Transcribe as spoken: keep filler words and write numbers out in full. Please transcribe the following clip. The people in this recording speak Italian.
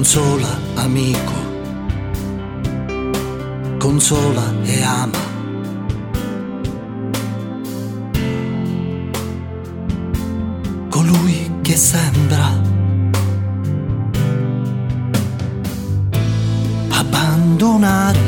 consola amico, consola e ama. Colui che sembra abbandonare